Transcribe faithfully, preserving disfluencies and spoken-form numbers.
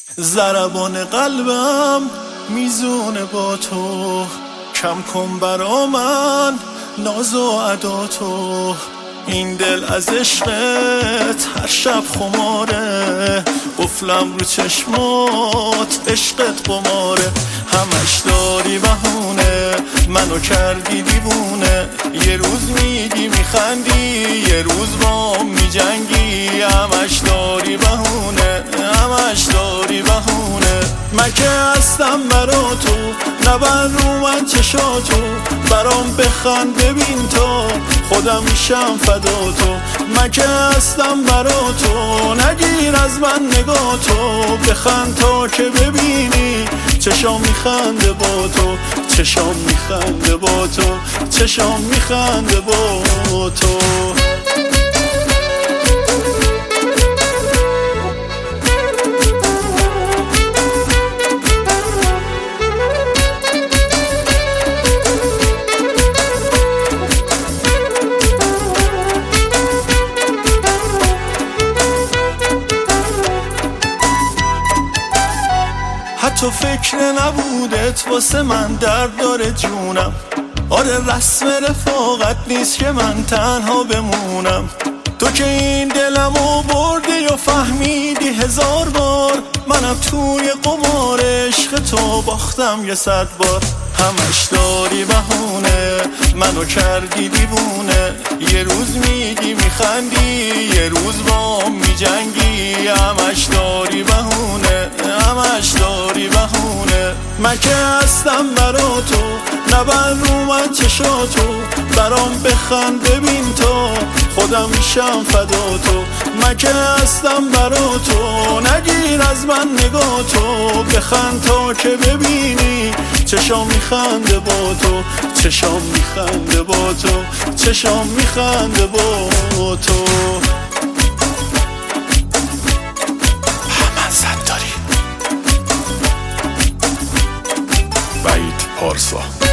ضربان قلبم میزونه با تو، کم کن برا من ناز و ادا تو. این دل از عشقت هر شب خماره، قفلم رو چشمات عشقت قماره. همش داری بهونه منو کردی دیوونه، یه روز میگی میخندی یه روز با میجنگی. همش داری بهونه همش داری بهونه. من که هستم برا تو نبند رو من چشاتو، برام بخند ببین تو خودم میشم فدا تو. من که هستم برا تو نگیر از من نگاه تو، بخند تا که ببینی چشام میخنده با تو، چشام میخنده با تو، چشام میخنده با تو. حتی فکر نبودت واسه من درد داره جونم. آره رسم رفاقت نیست که من تنها بمونم. تو که این دلمو بردی و فهمیدی هزار بار، منم توی قمار عشق تو باختم یه صد بار. همش داری بهونه منو کردی دیوونه، یه روز میگی میخندی یه روز با میجنگی. همش داری بهونه همش داری بهونه. من که هستم برا تو نبند رو من چشاتو، برام بخند ببین تو خودم میشم فدا تو. من که هستم برا تو نگیر از من نگاه تو، بخند تا که ببینی چشام میخنده با تو، چشام میخنده با تو، چشام میخنده با تو. من صد داری وحید پارسا.